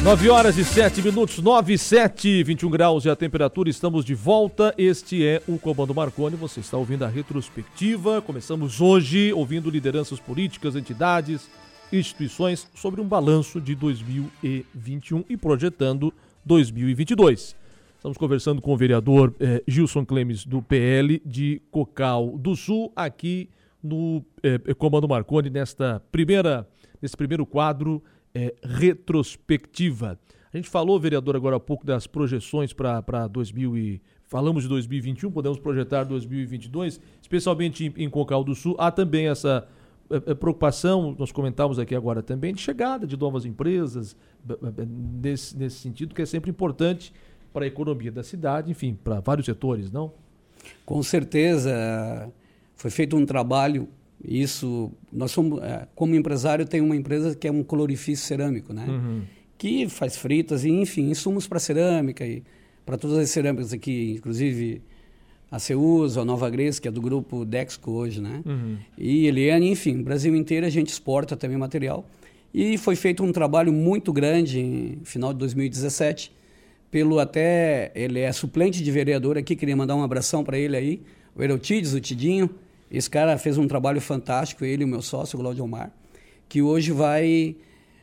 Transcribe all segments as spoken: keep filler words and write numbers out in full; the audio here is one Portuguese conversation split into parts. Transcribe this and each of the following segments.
nove horas e sete minutos, nove e sete, vinte e um graus e a temperatura, estamos de volta. Este é o Comando Marconi, você está ouvindo a retrospectiva. Começamos hoje ouvindo lideranças políticas, entidades, instituições sobre um balanço de dois mil e vinte e um e projetando dois mil e vinte e dois. Estamos conversando com o vereador eh, Gilson Clemes, do P L de Cocal do Sul, aqui no eh, Comando Marconi, nesta primeira, nesse primeiro quadro eh, retrospectiva. A gente falou, vereador, agora há pouco das projeções para dois mil e... Falamos de dois mil e vinte e um, podemos projetar dois mil e vinte e dois, especialmente em, em Cocal do Sul. Há também essa eh, preocupação, nós comentamos aqui agora também, de chegada de novas empresas, nesse, nesse sentido, que é sempre importante para a economia da cidade, enfim, para vários setores, não? Com certeza, foi feito um trabalho, isso, nós somos, como empresário, tem uma empresa que é um colorifício cerâmico, né? Uhum. Que faz fritas e, enfim, insumos para cerâmica e para todas as cerâmicas aqui, inclusive a Ceusa, a Nova Grécia, que é do grupo Dexco hoje, né? Uhum. E Eliane, enfim, Brasil inteiro a gente exporta também material. E foi feito um trabalho muito grande em final de dois mil e dezessete, pelo até, ele é suplente de vereador aqui, queria mandar um abração para ele aí, o Erotides, o Tidinho. Esse cara fez um trabalho fantástico, ele e o meu sócio, o Glaudio Omar, que hoje vai,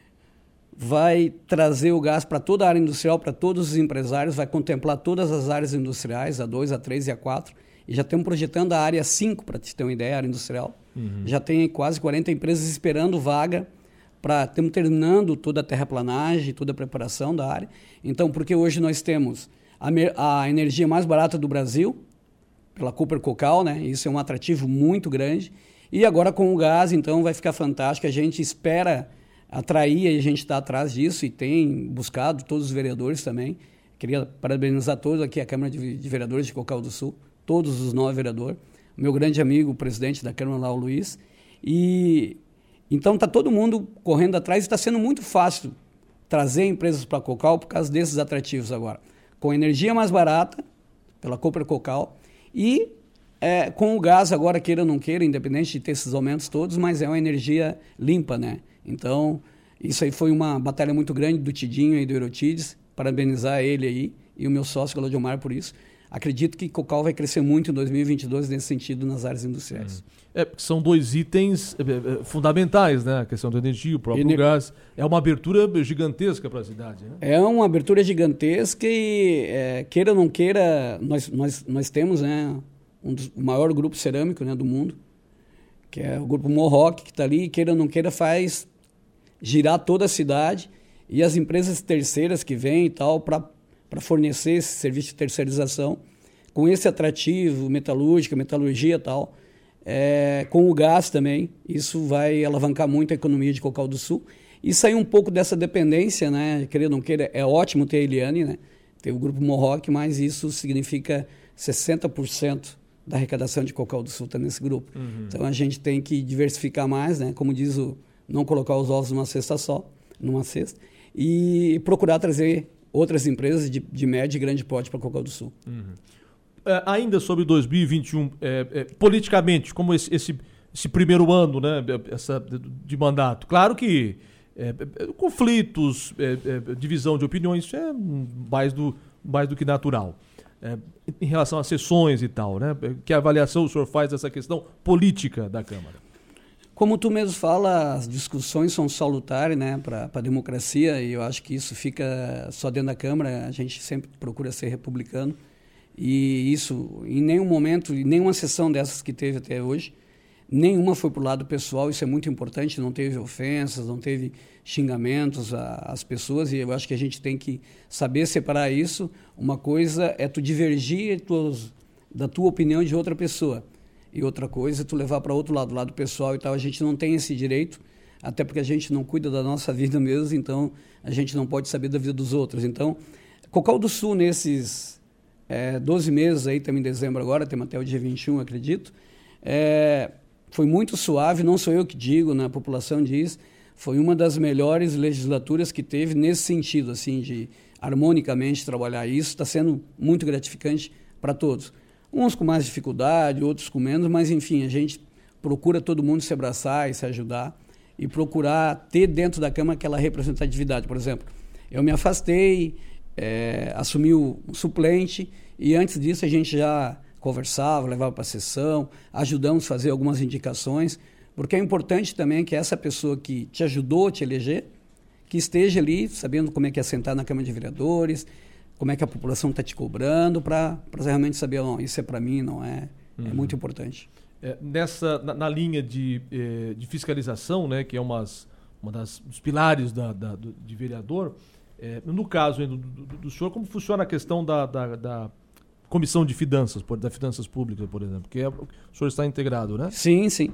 vai trazer o gás para toda a área industrial, para todos os empresários, vai contemplar todas as áreas industriais, a dois, a três e a quatro, e já estamos projetando a área cinco, para te ter uma ideia, a área industrial. Uhum. Já tem quase quarenta empresas esperando vaga. Pra, estamos terminando toda a terraplanagem, toda a preparação da área. Então, porque hoje nós temos a, a energia mais barata do Brasil, pela Cooper Cocal, né? Isso é um atrativo muito grande. E agora com o gás, então, vai ficar fantástico. A gente espera atrair, e a gente está atrás disso e tem buscado, todos os vereadores também. Queria parabenizar todos aqui, a Câmara de, de Vereadores de Cocal do Sul, todos os nove vereadores. O meu grande amigo, o presidente da Câmara lá, o Luiz. E... Então, está todo mundo correndo atrás e está sendo muito fácil trazer empresas para a Cocal por causa desses atrativos agora. Com energia mais barata, pela Cooper Cocal, e é, com o gás agora, queira ou não queira, independente de ter esses aumentos todos, mas é uma energia limpa, né? Então, isso aí foi uma batalha muito grande do Tidinho e do Erotides, parabenizar ele aí e o meu sócio, Glaudio Omar, por isso. Acredito que Cocal vai crescer muito em dois mil e vinte e dois nesse sentido nas áreas industriais. Hum. É, são dois itens é, é, fundamentais, né? A questão da energia, o próprio Ener... gás. É uma abertura gigantesca para a cidade, né? É uma abertura gigantesca e, é, queira ou não queira, nós, nós, nós temos, né, um dos, o maior grupo cerâmico, né, do mundo, que é o grupo Mohawk, que está ali, e queira ou não queira, faz girar toda a cidade, e as empresas terceiras que vêm e tal, para para fornecer esse serviço de terceirização, com esse atrativo, metalúrgica, metalurgia e tal, é, com o gás também, isso vai alavancar muito a economia de Cocal do Sul e sair um pouco dessa dependência, né? Querer ou não queira, é ótimo ter a Eliane, né? Ter o grupo Mohawk, mas isso significa sessenta por cento da arrecadação de Cocal do Sul está nesse grupo. Uhum. Então a gente tem que diversificar mais, né? Como diz o, não colocar os ovos numa cesta só, numa cesta, e procurar trazer outras empresas de, de médio e grande porte para Cocal do Sul. Uhum. É, ainda sobre dois mil e vinte e um, é, é, politicamente, como esse, esse, esse primeiro ano, né, essa, de, de mandato, claro que é, é, conflitos, é, é, divisão de opiniões, isso é mais do, mais do que natural. É, em relação às sessões e tal, né? Que avaliação o senhor faz dessa questão política da Câmara? Como tu mesmo fala, as discussões são salutares, né, para a democracia, e eu acho que isso fica só dentro da Câmara. A gente sempre procura ser republicano, e isso, em nenhum momento, em nenhuma sessão dessas que teve até hoje, nenhuma foi para o lado pessoal. Isso é muito importante, não teve ofensas, não teve xingamentos às pessoas, e eu acho que a gente tem que saber separar isso. Uma coisa é tu divergir tuas, da tua opinião de outra pessoa, e outra coisa é tu levar para outro lado, lado pessoal e tal. A gente não tem esse direito, até porque a gente não cuida da nossa vida mesmo, então a gente não pode saber da vida dos outros. Então, Cocal do Sul, nesses é, doze meses, aí estamos em dezembro agora, temos até o dia vinte e um, acredito, é, foi muito suave, não sou eu que digo, né, a população diz, foi uma das melhores legislaturas que teve nesse sentido, assim, de harmonicamente trabalhar isso. Está sendo muito gratificante para todos. Uns com mais dificuldade, outros com menos, mas enfim, a gente procura todo mundo se abraçar e se ajudar e procurar ter dentro da Câmara aquela representatividade. Por exemplo, eu me afastei, é, assumi o suplente, e antes disso a gente já conversava, levava para a sessão, ajudamos a fazer algumas indicações, porque é importante também que essa pessoa que te ajudou a te eleger, que esteja ali sabendo como é que é sentar na Câmara de Vereadores, como é que a população está te cobrando, para realmente saber, não, isso é para mim, não é, uhum. é muito importante. É, nessa, na, na linha de, eh, de fiscalização, né, que é umas, uma das, dos pilares da, da, do, de vereador, é, no caso do, do, do senhor, como funciona a questão da, da, da comissão de finanças, por, da finanças públicas, por exemplo, que é, o senhor está integrado, né? Sim, sim.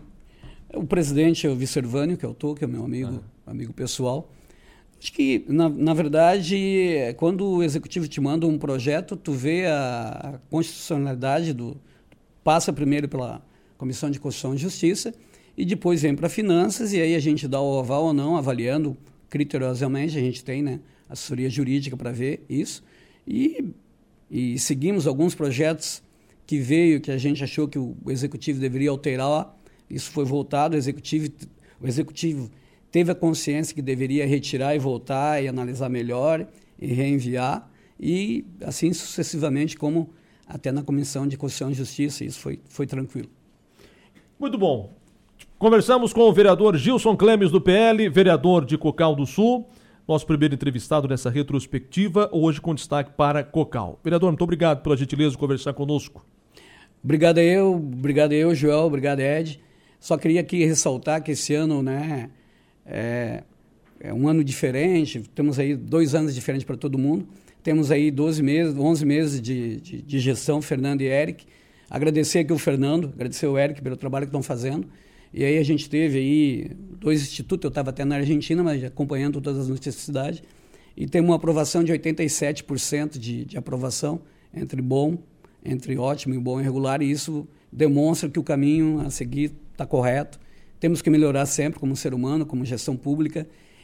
O presidente é o Vicervânio, que eu tô, que é meu amigo, ah. amigo pessoal. Acho que, na, na verdade, quando o executivo te manda um projeto, tu vê a, a constitucionalidade, do, passa primeiro pela Comissão de Constituição e Justiça e depois vem para finanças, e aí a gente dá o aval ou não, avaliando criteriosamente, a gente tem, né, assessoria jurídica para ver isso, e, e seguimos alguns projetos que veio, que a gente achou que o executivo deveria alterar, isso foi voltado, o executivo, o executivo teve a consciência que deveria retirar e voltar e analisar melhor e reenviar, e assim sucessivamente, como até na Comissão de Constituição e Justiça, isso foi, foi tranquilo. Muito bom. Conversamos com o vereador Gilson Clemes do P L, vereador de Cocal do Sul, nosso primeiro entrevistado nessa retrospectiva, hoje com destaque para Cocal. Vereador, muito obrigado pela gentileza de conversar conosco. Obrigado a eu, obrigado a eu, Joel, obrigado, Ed. Só queria aqui ressaltar que esse ano, né, é, é um ano diferente, temos aí dois anos diferentes para todo mundo, temos aí doze meses, onze meses de, de, de gestão, Fernando e Eric. Agradecer aqui o Fernando, agradecer o Eric pelo trabalho que estão fazendo. E aí a gente teve aí dois institutos, eu estava até na Argentina, mas acompanhando todas as necessidades, e tem uma aprovação de oitenta e sete por cento de, de aprovação, entre bom, entre ótimo e bom e regular, e isso demonstra que o caminho a seguir está correto. Temos que melhorar sempre como ser humano, como gestão pública,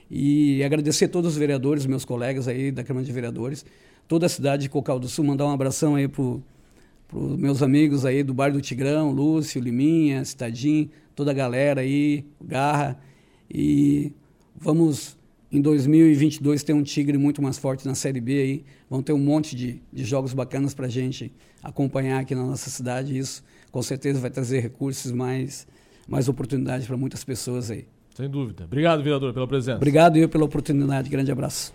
e agradecer a todos os vereadores, meus colegas aí da Câmara de Vereadores, toda a cidade de Cocal do Sul, mandar um abração aí para os meus amigos aí do bairro do Tigrão, Lúcio, Liminha, Citadinho, toda a galera aí, Garra, e vamos em dois mil e vinte e dois ter um Tigre muito mais forte na Série B aí, vão ter um monte de, de jogos bacanas para a gente acompanhar aqui na nossa cidade, e isso com certeza vai trazer recursos, mais, mais oportunidades para muitas pessoas aí. Sem dúvida. Obrigado, vereador, pela presença. Obrigado eu pela oportunidade, grande abraço.